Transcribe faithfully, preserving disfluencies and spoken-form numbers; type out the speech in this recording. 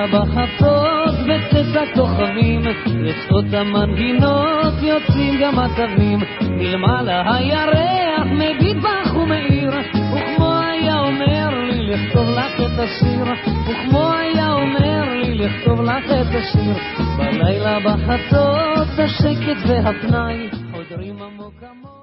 בחצות בצאת הכוכבים, לצאות המנגינות יוצאים גם התווים, מלמעלה הירח מביט בך ומאיר, וכמו היה אומר לי לכתוב לך את השיר, וכמו היה אומר לי לכתוב לך את השיר. בלילה בחצות השקט והפנאי חודרים עמוק עמוק